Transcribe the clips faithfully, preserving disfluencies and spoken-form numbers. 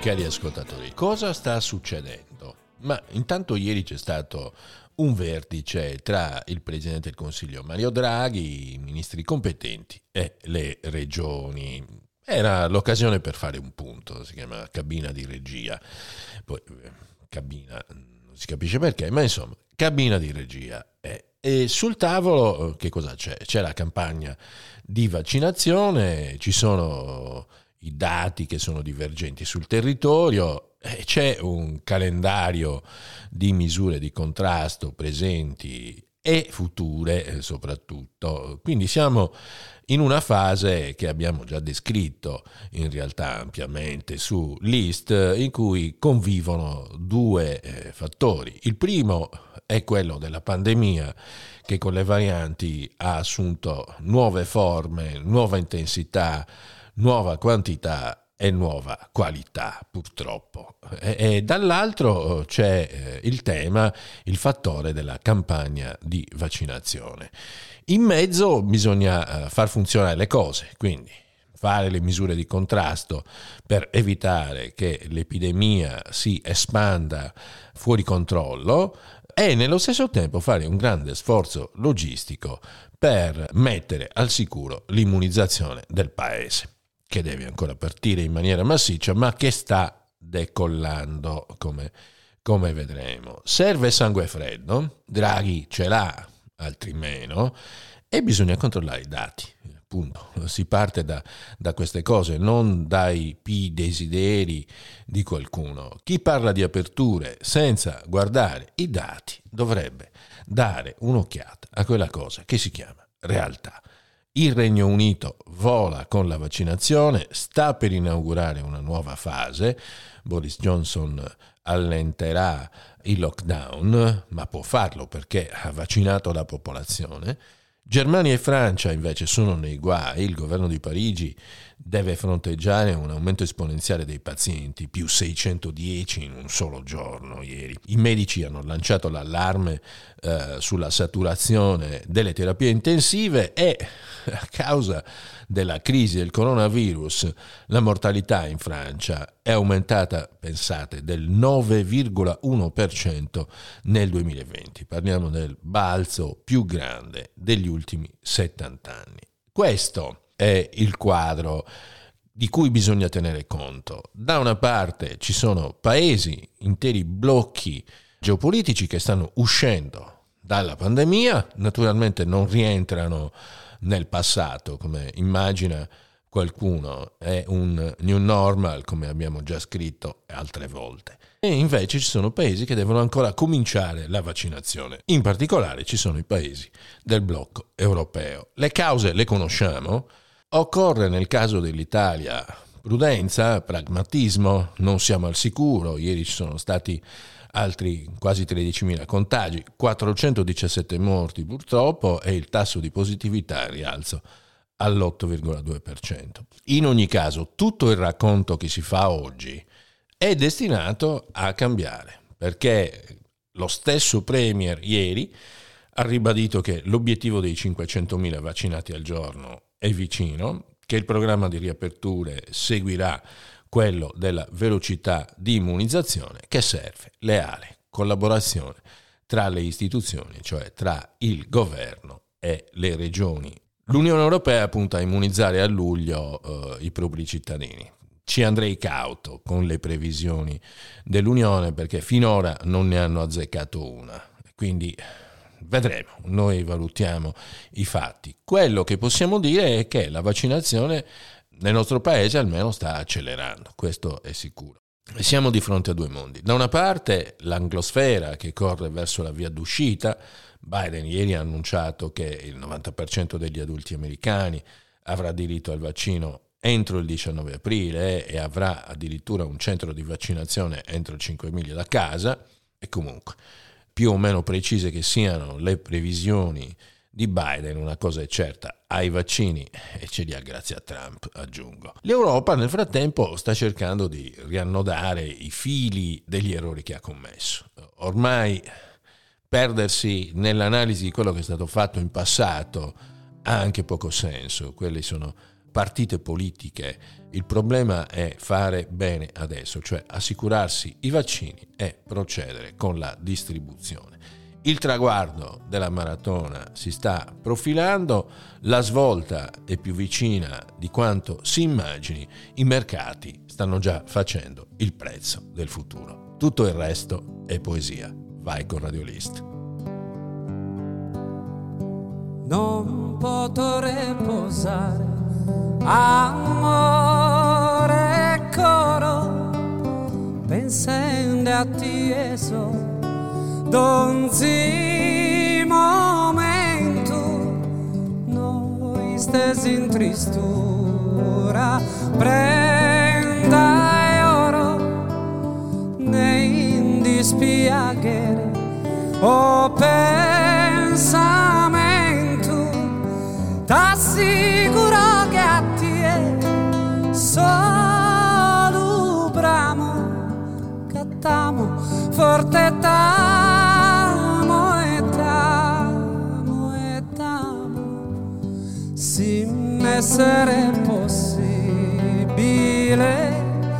cari ascoltatori, cosa sta succedendo? Ma intanto ieri c'è stato un vertice tra il Presidente del Consiglio Mario Draghi, i ministri competenti e le regioni. Era l'occasione per fare un punto, si chiama cabina di regia. Poi cabina, non si capisce perché, ma insomma, cabina di regia. E, e sul tavolo che cosa c'è? C'è la campagna di vaccinazione, ci sono i dati che sono divergenti sul territorio, e c'è un calendario di misure di contrasto presenti e future soprattutto. Quindi siamo in una fase che abbiamo già descritto in realtà ampiamente su List, in cui convivono due eh, fattori. Il primo è quello della pandemia, che con le varianti ha assunto nuove forme, nuova intensità, nuova quantità e nuova qualità, purtroppo. E, e dall'altro c'è eh, il tema, il fattore della campagna di vaccinazione. In mezzo bisogna eh, far funzionare le cose, quindi fare le misure di contrasto per evitare che l'epidemia si espanda fuori controllo e nello stesso tempo fare un grande sforzo logistico per mettere al sicuro l'immunizzazione del paese, che deve ancora partire in maniera massiccia, ma che sta decollando, come, come vedremo. Serve sangue freddo, Draghi ce l'ha, altri meno, e bisogna controllare i dati. Punto. Si parte da, da queste cose, non dai pi desideri di qualcuno. Chi parla di aperture senza guardare i dati dovrebbe dare un'occhiata a quella cosa che si chiama realtà. Il Regno Unito vola con la vaccinazione, sta per inaugurare una nuova fase. Boris Johnson allenterà il lockdown, ma può farlo perché ha vaccinato la popolazione. Germania e Francia invece sono nei guai. Il governo di Parigi deve fronteggiare un aumento esponenziale dei pazienti, più seicentodieci in un solo giorno ieri. I medici hanno lanciato l'allarme eh, sulla saturazione delle terapie intensive e a causa della crisi del coronavirus la mortalità in Francia è aumentata, pensate, del nove virgola uno per cento nel duemilaventi. Parliamo del balzo più grande degli ultimi settanta anni. Questo è il quadro di cui bisogna tenere conto. Da una parte ci sono paesi, interi blocchi geopolitici che stanno uscendo dalla pandemia, naturalmente non rientrano nel passato, come immagina qualcuno, è un new normal, come abbiamo già scritto altre volte. E invece ci sono paesi che devono ancora cominciare la vaccinazione. In particolare ci sono i paesi del blocco europeo. Le cause le conosciamo. Occorre nel caso dell'Italia prudenza, pragmatismo, non siamo al sicuro. Ieri ci sono stati altri quasi tredicimila contagi, quattrocentodiciassette morti purtroppo e il tasso di positività in rialzo all'otto virgola due per cento. In ogni caso, tutto il racconto che si fa oggi è destinato a cambiare, perché lo stesso Premier ieri ha ribadito che l'obiettivo dei cinquecentomila vaccinati al giorno è vicino, che il programma di riaperture seguirà quello della velocità di immunizzazione, che serve leale collaborazione tra le istituzioni, cioè tra il governo e le regioni. L'Unione Europea punta a immunizzare a luglio eh, i propri cittadini. Ci andrei cauto con le previsioni dell'Unione perché finora non ne hanno azzeccato una. Quindi vedremo, noi valutiamo i fatti. Quello che possiamo dire è che la vaccinazione nel nostro paese almeno sta accelerando, questo è sicuro. E siamo di fronte a due mondi. Da una parte l'anglosfera che corre verso la via d'uscita. Biden ieri ha annunciato che il novanta per cento degli adulti americani avrà diritto al vaccino entro il diciannove aprile e avrà addirittura un centro di vaccinazione entro cinque miglia da casa. E comunque, più o meno precise che siano le previsioni di Biden, una cosa è certa, ai vaccini e ce li ha grazie a Trump, aggiungo. L'Europa nel frattempo sta cercando di riannodare i fili degli errori che ha commesso. Ormai perdersi nell'analisi di quello che è stato fatto in passato ha anche poco senso. Quelli sono partite politiche, il problema è fare bene adesso, cioè assicurarsi i vaccini e procedere con la distribuzione. Il traguardo della maratona si sta profilando, la svolta è più vicina di quanto si immagini, i mercati stanno già facendo il prezzo del futuro. Tutto il resto è poesia. Vai con Radio List. Non potrei posare, amore coro, pensando a te e so. Donzi momento noi stesi in tristura prenda e oro nei dispiacere o pensamento t'assicuro che a te solo bramo cattamo forte t'amo e t'amo e t'amo se essere possibile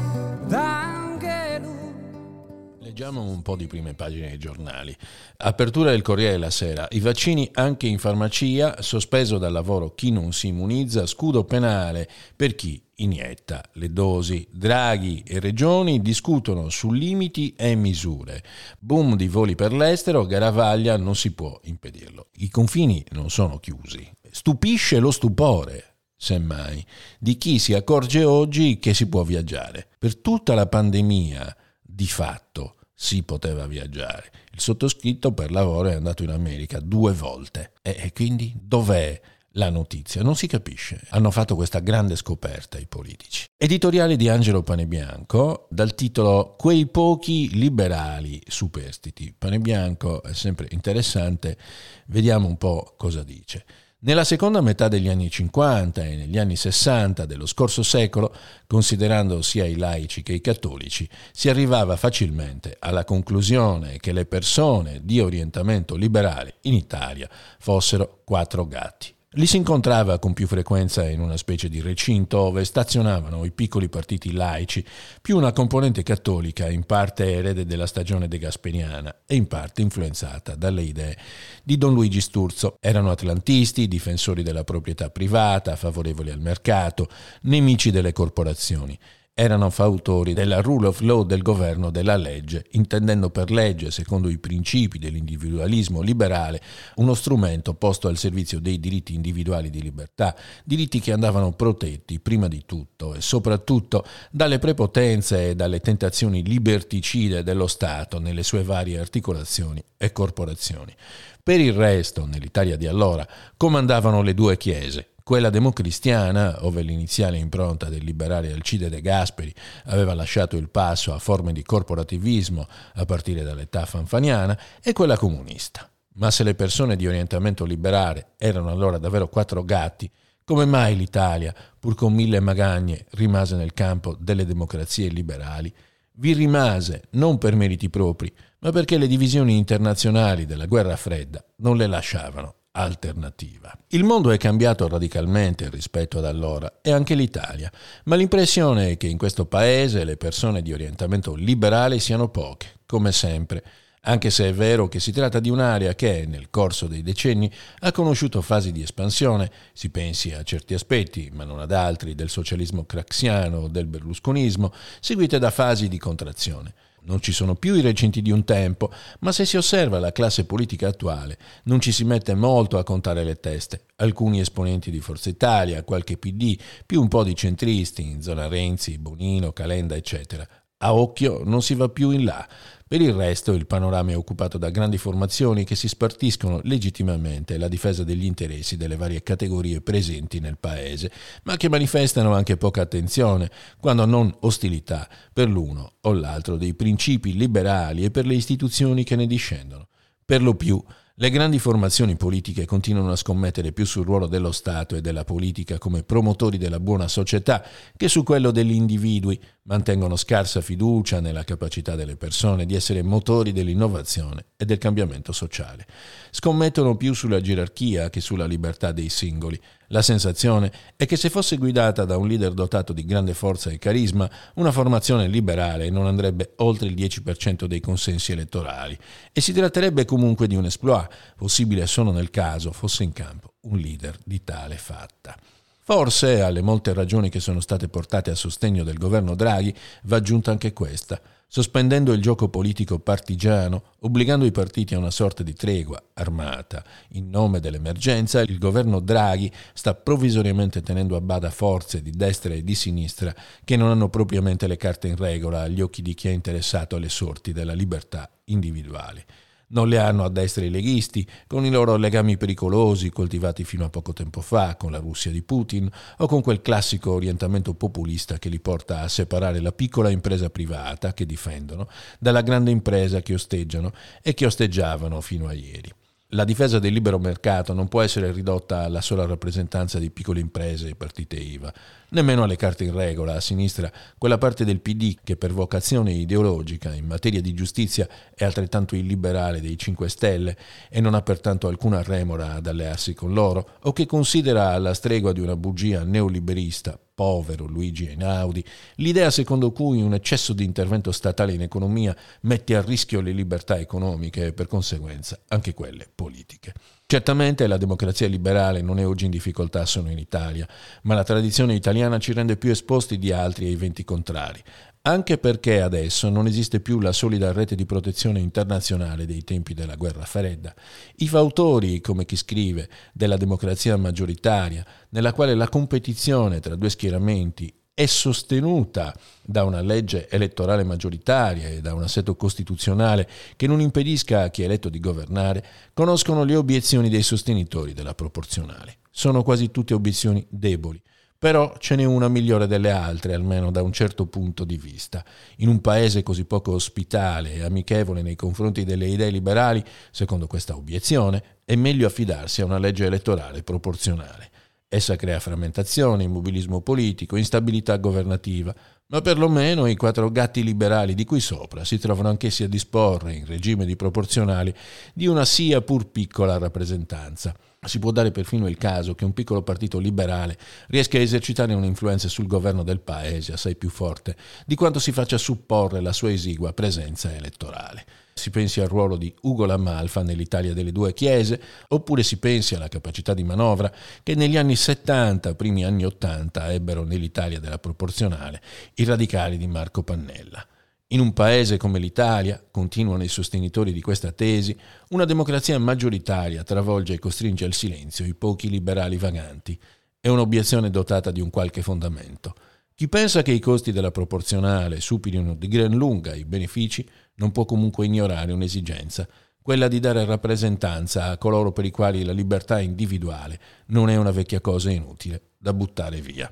Leggiamo un po' di prime pagine dei giornali. Apertura del Corriere della Sera. I vaccini anche in farmacia, sospeso dal lavoro chi non si immunizza, scudo penale per chi inietta le dosi. Draghi e Regioni discutono su limiti e misure. Boom di voli per l'estero, Garavaglia non si può impedirlo. I confini non sono chiusi. Stupisce lo stupore, semmai, di chi si accorge oggi che si può viaggiare. Per tutta la pandemia, di fatto, si poteva viaggiare. Il sottoscritto per lavoro è andato in America due volte. E quindi dov'è la notizia? Non si capisce. Hanno fatto questa grande scoperta i politici. Editoriale di Angelo Panebianco dal titolo Quei pochi liberali superstiti. Panebianco è sempre interessante, vediamo un po' cosa dice. Nella seconda metà degli anni cinquanta e negli anni sessanta dello scorso secolo, considerando sia i laici che i cattolici, si arrivava facilmente alla conclusione che le persone di orientamento liberale in Italia fossero quattro gatti. Li si incontrava con più frequenza in una specie di recinto dove stazionavano i piccoli partiti laici, più una componente cattolica in parte erede della stagione degasperiana e in parte influenzata dalle idee di Don Luigi Sturzo. Erano atlantisti, difensori della proprietà privata, favorevoli al mercato, nemici delle corporazioni. Erano fautori della rule of law del governo della legge, intendendo per legge, secondo i principi dell'individualismo liberale, uno strumento posto al servizio dei diritti individuali di libertà, diritti che andavano protetti prima di tutto e soprattutto dalle prepotenze e dalle tentazioni liberticide dello Stato nelle sue varie articolazioni e corporazioni. Per il resto, nell'Italia di allora, comandavano le due chiese. Quella democristiana, ove l'iniziale impronta del liberale Alcide De Gasperi aveva lasciato il passo a forme di corporativismo a partire dall'età fanfaniana, e quella comunista. Ma se le persone di orientamento liberale erano allora davvero quattro gatti, come mai l'Italia, pur con mille magagne, rimase nel campo delle democrazie liberali? Vi rimase non per meriti propri, ma perché le divisioni internazionali della guerra fredda non le lasciavano alternativa. Il mondo è cambiato radicalmente rispetto ad allora, e anche l'Italia, ma l'impressione è che in questo paese le persone di orientamento liberale siano poche, come sempre, anche se è vero che si tratta di un'area che, nel corso dei decenni, ha conosciuto fasi di espansione, si pensi a certi aspetti, ma non ad altri, del socialismo craxiano o del berlusconismo, seguite da fasi di contrazione. Non ci sono più i recinti di un tempo, ma se si osserva la classe politica attuale, non ci si mette molto a contare le teste. Alcuni esponenti di Forza Italia, qualche P D, più un po' di centristi, in zona Renzi, Bonino, Calenda, eccetera. A occhio non si va più in là. Per il resto il panorama è occupato da grandi formazioni che si spartiscono legittimamente la difesa degli interessi delle varie categorie presenti nel paese, ma che manifestano anche poca attenzione, quando non ostilità, per l'uno o l'altro dei principi liberali e per le istituzioni che ne discendono. Per lo più, le grandi formazioni politiche continuano a scommettere più sul ruolo dello Stato e della politica come promotori della buona società che su quello degli individui, mantengono scarsa fiducia nella capacità delle persone di essere motori dell'innovazione e del cambiamento sociale. Scommettono più sulla gerarchia che sulla libertà dei singoli. La sensazione è che se fosse guidata da un leader dotato di grande forza e carisma, una formazione liberale non andrebbe oltre il dieci per cento dei consensi elettorali e si tratterebbe comunque di un exploit, possibile solo nel caso fosse in campo un leader di tale fatta. Forse, alle molte ragioni che sono state portate a sostegno del governo Draghi, va aggiunta anche questa. Sospendendo il gioco politico partigiano, obbligando i partiti a una sorta di tregua armata in nome dell'emergenza, il governo Draghi sta provvisoriamente tenendo a bada forze di destra e di sinistra che non hanno propriamente le carte in regola agli occhi di chi è interessato alle sorti della libertà individuale. Non le hanno a destra i leghisti, con i loro legami pericolosi coltivati fino a poco tempo fa con la Russia di Putin, o con quel classico orientamento populista che li porta a separare la piccola impresa privata che difendono dalla grande impresa che osteggiano e che osteggiavano fino a ieri. La difesa del libero mercato non può essere ridotta alla sola rappresentanza di piccole imprese e partite I V A, nemmeno alle carte in regola a sinistra, quella parte del P D che per vocazione ideologica in materia di giustizia è altrettanto illiberale dei cinque Stelle e non ha pertanto alcuna remora ad allearsi con loro, o che considera alla stregua di una bugia neoliberista, povero Luigi Einaudi, l'idea secondo cui un eccesso di intervento statale in economia mette a rischio le libertà economiche e per conseguenza anche quelle politiche. Certamente la democrazia liberale non è oggi in difficoltà solo in Italia, ma la tradizione italiana ci rende più esposti di altri ai venti contrari, anche perché adesso non esiste più la solida rete di protezione internazionale dei tempi della guerra fredda. I fautori, come chi scrive, della democrazia maggioritaria, nella quale la competizione tra due schieramenti è sostenuta da una legge elettorale maggioritaria e da un assetto costituzionale che non impedisca a chi è eletto di governare, conoscono le obiezioni dei sostenitori della proporzionale. Sono quasi tutte obiezioni deboli. Però ce n'è una migliore delle altre, almeno da un certo punto di vista. In un paese così poco ospitale e amichevole nei confronti delle idee liberali, secondo questa obiezione, è meglio affidarsi a una legge elettorale proporzionale. Essa crea frammentazione, immobilismo politico, instabilità governativa, ma perlomeno i quattro gatti liberali di qui sopra si trovano anch'essi a disporre, in regime di proporzionali, di una sia pur piccola rappresentanza. Si può dare perfino il caso che un piccolo partito liberale riesca a esercitare un'influenza sul governo del paese assai più forte di quanto si faccia supporre la sua esigua presenza elettorale. Si pensi al ruolo di Ugo La Malfa nell'Italia delle due chiese, oppure si pensi alla capacità di manovra che negli anni settanta, primi anni ottanta, ebbero nell'Italia della proporzionale i radicali di Marco Pannella. In un paese come l'Italia, continuano i sostenitori di questa tesi, una democrazia maggioritaria travolge e costringe al silenzio i pochi liberali vaganti. È un'obiezione dotata di un qualche fondamento. Chi pensa che i costi della proporzionale superino di gran lunga i benefici non può comunque ignorare un'esigenza, quella di dare rappresentanza a coloro per i quali la libertà individuale non è una vecchia cosa inutile da buttare via.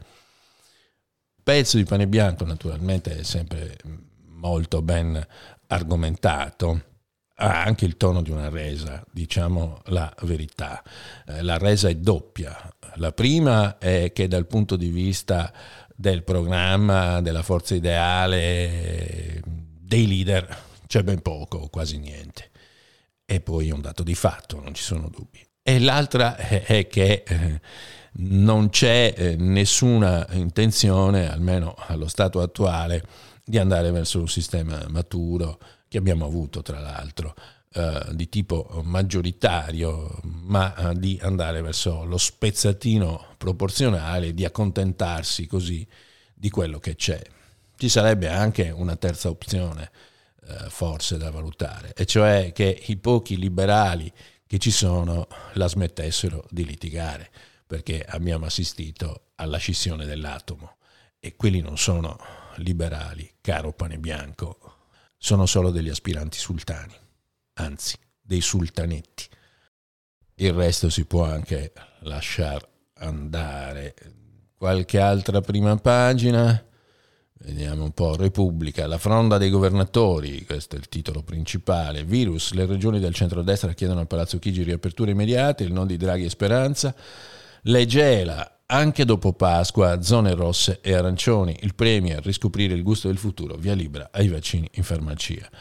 Pezzo di pane bianco naturalmente è sempre molto ben argomentato, ha anche il tono di una resa, diciamo la verità. Eh, la resa è doppia. La prima è che dal punto di vista del programma, della forza ideale, dei leader c'è ben poco, quasi niente. E poi è un dato di fatto, non ci sono dubbi. E l'altra è, è che eh, non c'è eh, nessuna intenzione, almeno allo stato attuale, di andare verso un sistema maturo che abbiamo avuto tra l'altro eh, di tipo maggioritario, ma eh, di andare verso lo spezzatino proporzionale, di accontentarsi così di quello che c'è. Ci sarebbe anche una terza opzione eh, forse da valutare, e cioè che i pochi liberali che ci sono la smettessero di litigare, perché abbiamo assistito alla scissione dell'atomo e quelli non sono liberali, caro pane bianco, sono solo degli aspiranti sultani, anzi dei sultanetti. Il resto si può anche lasciar andare. Qualche altra prima pagina, vediamo un po'. Repubblica, la fronda dei governatori, questo è il titolo principale. Virus, le regioni del centrodestra chiedono al Palazzo Chigi riaperture immediate, il no di Draghi e Speranza. Legela, anche dopo Pasqua, zone rosse e arancioni, il premier riscoprire il gusto del futuro, via libera ai vaccini in farmacia.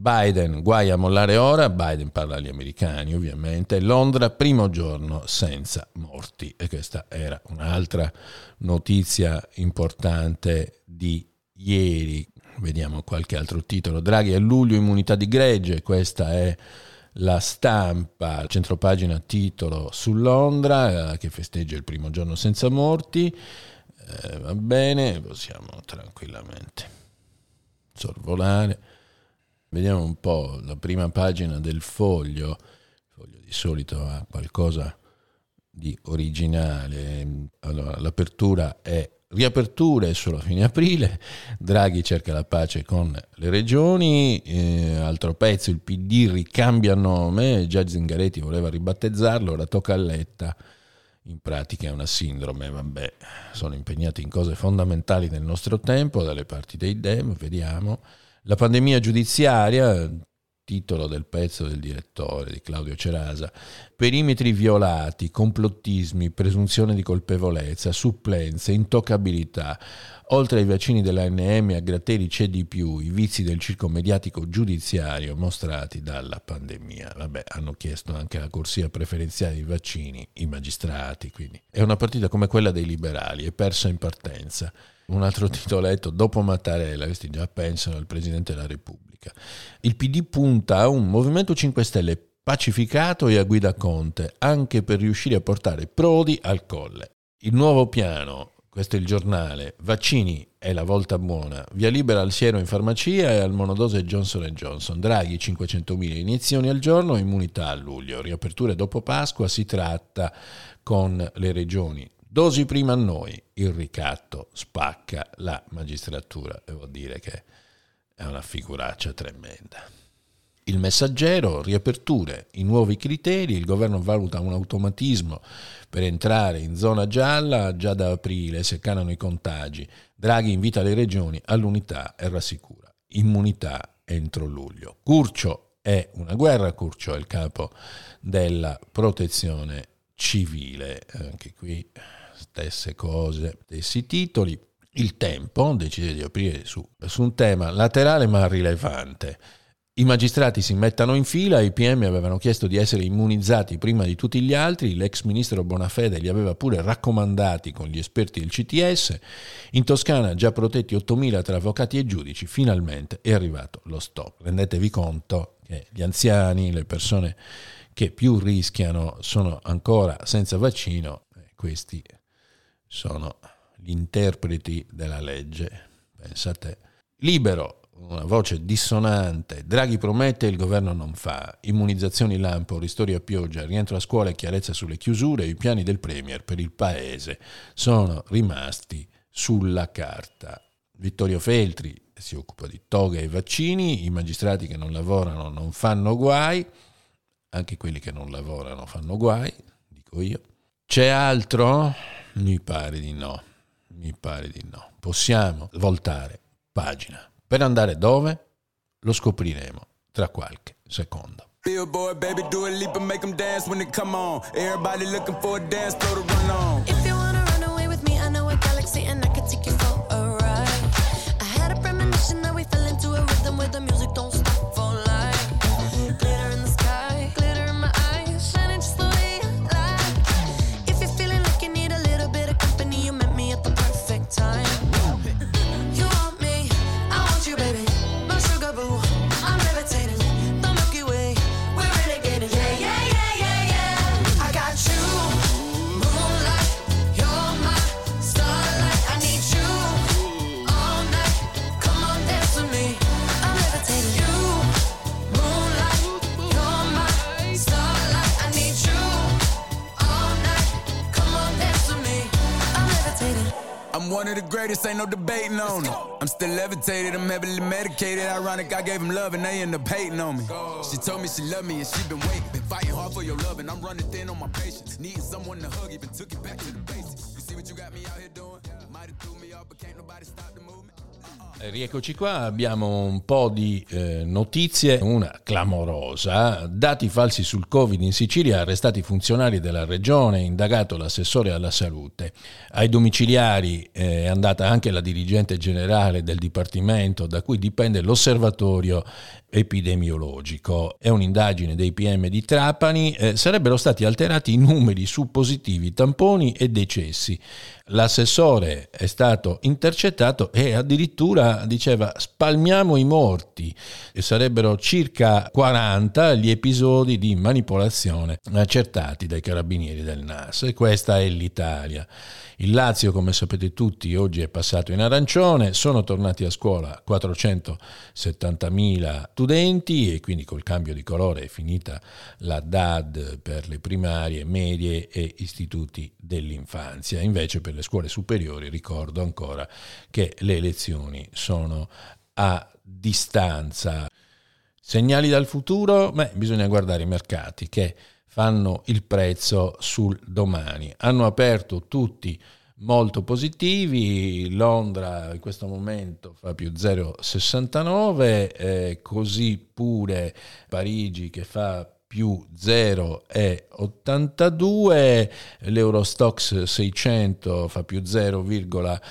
Biden, guai a mollare ora, Biden parla agli americani ovviamente, Londra primo giorno senza morti, e questa era un'altra notizia importante di ieri. Vediamo qualche altro titolo. Draghi a luglio immunità di gregge, questa è La Stampa, centropagina titolo su Londra, eh, che festeggia il primo giorno senza morti. Eh, va bene, possiamo tranquillamente sorvolare. Vediamo un po' la prima pagina del Foglio. Il Foglio di solito ha qualcosa di originale. Allora, l'apertura è riaperture solo a fine aprile, Draghi cerca la pace con le regioni, eh, altro pezzo, il P D ricambia nome, già Zingaretti voleva ribattezzarlo, ora tocca a Letta, in pratica è una sindrome, vabbè, sono impegnati in cose fondamentali del nostro tempo, dalle parti dei Dem, vediamo. La pandemia giudiziaria, titolo del pezzo del direttore, di Claudio Cerasa, perimetri violati, complottismi, presunzione di colpevolezza, supplenze, intoccabilità. Oltre ai vaccini dell'A N M a Gratteri c'è di più, i vizi del circo mediatico giudiziario mostrati dalla pandemia. Vabbè, hanno chiesto anche la corsia preferenziale dei vaccini, i magistrati, quindi è una partita come quella dei liberali, è persa in partenza. Un altro titoletto, dopo Mattarella, questi già pensano al Presidente della Repubblica. Il P D punta a un Movimento cinque Stelle pacificato e a guida Conte, anche per riuscire a portare Prodi al Colle. Il nuovo piano, questo è il giornale, vaccini è la volta buona, via libera al siero in farmacia e al monodose Johnson and Johnson, Draghi cinquecentomila iniezioni al giorno, immunità a luglio, riaperture dopo Pasqua, si tratta con le regioni. Dosi prima a noi, il ricatto spacca la magistratura, devo dire che è una figuraccia tremenda. Il Messaggero, riaperture, i nuovi criteri, il governo valuta un automatismo per entrare in zona gialla già da aprile se calano i contagi. Draghi invita le regioni all'unità e rassicura, immunità entro luglio. Curcio è una guerra, Curcio è il capo della protezione civile, anche qui stesse cose, stessi titoli. Il Tempo decide di aprire su, su un tema laterale ma rilevante. I magistrati si mettano in fila, i P M avevano chiesto di essere immunizzati prima di tutti gli altri, l'ex ministro Bonafede li aveva pure raccomandati con gli esperti del C T S, in Toscana già protetti ottomila tra avvocati e giudici, finalmente è arrivato lo stop. Rendetevi conto che gli anziani, le persone che più rischiano sono ancora senza vaccino, questi sono gli interpreti della legge, pensate. Libero, una voce dissonante, Draghi promette e il governo non fa, immunizzazioni lampo, ristori a pioggia, rientro a scuola e chiarezza sulle chiusure, i piani del Premier per il paese sono rimasti sulla carta. Vittorio Feltri si occupa di toghe e vaccini, i magistrati che non lavorano non fanno guai, anche quelli che non lavorano fanno guai, dico io. C'è altro? Mi pare di no, mi pare di no. Possiamo voltare pagina. Per andare dove? Lo scopriremo tra qualche secondo. Billboard, baby, do a leap and make them dance when they come on. Everybody looking for a dance floor to run on. If you wanna run away with me, I know a galaxy and I can take you for a ride. I had a premonition that we fell into a rhythm where the music don't stop for life. Glitter in the sky, glitter in my eyes, shining just the way I like. If you're feeling like you need a little bit of company, you met me at the perfect time. You want me, I want you, baby, my sugar boo. I'm levitating, the Milky Way, we're renegading. Yeah, yeah, yeah, yeah, yeah. I got you, moonlight, you're my starlight. I need you all night. Come on, dance with me. I'm levitating. You, moonlight, you're my starlight. I need you all night. Come on, dance with me. I'm levitating. I'm one of the greatest, ain't no debating on it. I'm still levitated, I'm heavily medicated. Ironic, I gave him love and they end up hating on me. She told me she loved me and she been waiting. Been fighting hard for your love and I'm running thin on my patience. Needing someone to hug, even took it back to the basics. You see what you got me out here doing? Might have threw me off, but can't nobody stop the movement. Rieccoci qua, abbiamo un po' di eh, notizie, una clamorosa: dati falsi sul Covid in Sicilia, arrestati funzionari della regione, indagato l'assessore alla salute. Ai domiciliari eh, è andata anche la dirigente generale del dipartimento da cui dipende l'osservatorio epidemiologico. È un'indagine dei P M di Trapani, eh, sarebbero stati alterati i numeri su positivi, tamponi e decessi. L'assessore è stato intercettato e addirittura diceva spalmiamo i morti, e sarebbero circa quaranta gli episodi di manipolazione accertati dai carabinieri del N A S, e questa è l'Italia. Il Lazio, come sapete tutti, oggi è passato in arancione, sono tornati a scuola quattrocentosettantamila studenti e quindi col cambio di colore è finita la D A D per le primarie, medie e istituti dell'infanzia. Invece per le scuole superiori ricordo ancora che le lezioni sono a distanza. Segnali dal futuro? Beh, bisogna guardare i mercati che fanno il prezzo sul domani. Hanno aperto tutti molto positivi, Londra in questo momento fa più zero virgola sessantanove, eh, così pure Parigi che fa più zero virgola ottantadue, l'Eurostoxx seicento fa più zero virgola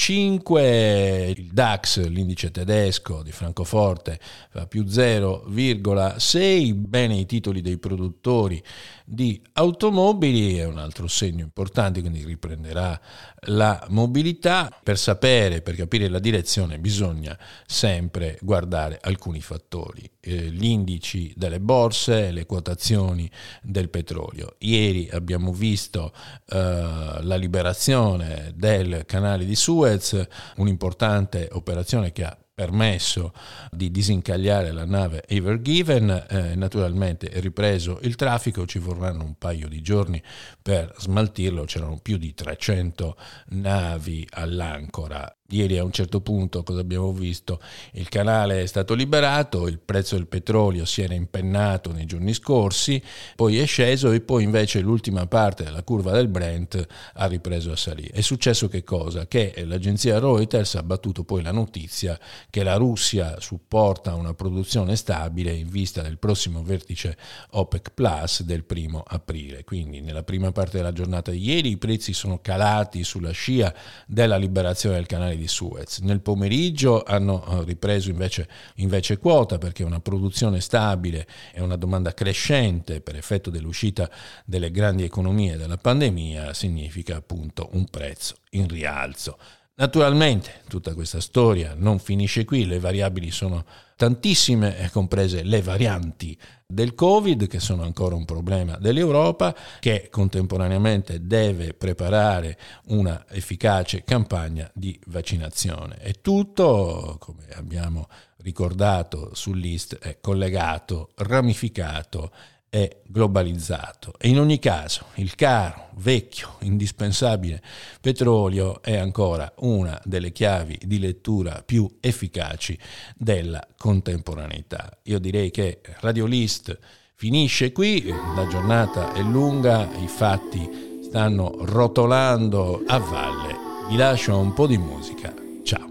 cinque, il DAX, l'indice tedesco di Francoforte, fa più zero virgola sei, bene i titoli dei produttori di automobili, è un altro segno importante, quindi riprenderà la mobilità. Per sapere, per capire la direzione bisogna sempre guardare alcuni fattori, eh, gli indici delle borse, le quotazioni del petrolio. Ieri abbiamo visto eh, la liberazione del canale di Suez, un'importante operazione che ha permesso di disincagliare la nave Ever Given. Eh, naturalmente è ripreso il traffico, ci vorranno un paio di giorni per smaltirlo, c'erano più di trecento navi all'ancora. Ieri a un certo punto cosa abbiamo visto? Il canale è stato liberato, il prezzo del petrolio si era impennato nei giorni scorsi, poi è sceso e poi invece l'ultima parte della curva del Brent ha ripreso a salire. È successo che cosa? Che l'agenzia Reuters ha battuto poi la notizia che la Russia supporta una produzione stabile in vista del prossimo vertice OPEC Plus del primo aprile. Quindi nella prima parte della giornata di ieri i prezzi sono calati sulla scia della liberazione del canale di Suez. Nel pomeriggio hanno ripreso invece, invece quota, perché una produzione stabile e una domanda crescente per effetto dell'uscita delle grandi economie dalla pandemia significa appunto un prezzo in rialzo. Naturalmente tutta questa storia non finisce qui, le variabili sono tantissime, comprese le varianti del Covid, che sono ancora un problema dell'Europa, che contemporaneamente deve preparare una efficace campagna di vaccinazione. E tutto, come abbiamo ricordato sull'I S T, è collegato, ramificato e globalizzato. E in ogni caso il caro, vecchio, indispensabile petrolio è ancora una delle chiavi di lettura più efficaci della contemporaneità. Io direi che Radio List finisce qui, la giornata è lunga, i fatti stanno rotolando a valle. Vi lascio un po' di musica. Ciao.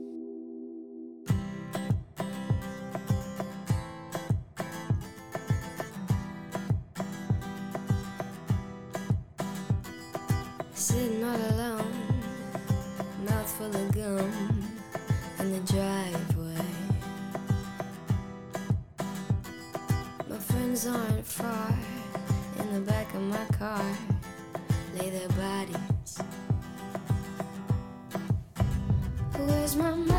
Sitting all alone, mouth full of gum in the driveway. My friends aren't far, in the back of my car lay their bodies. Where's my mind?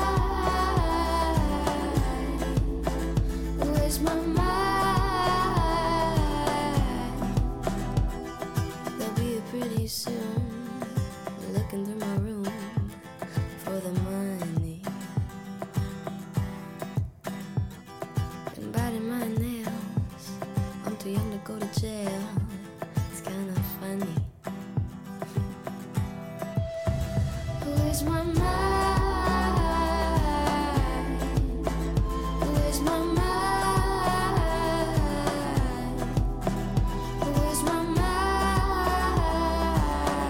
Where's my mind? Pretty soon, looking through my room for the money and biting my nails. I'm too young to go to jail. It's kind of funny. Where's my mind? Where's my mind? Where's my mind?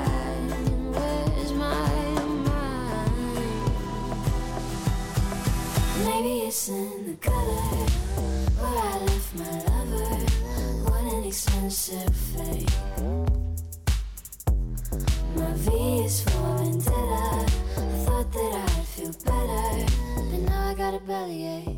bellyache.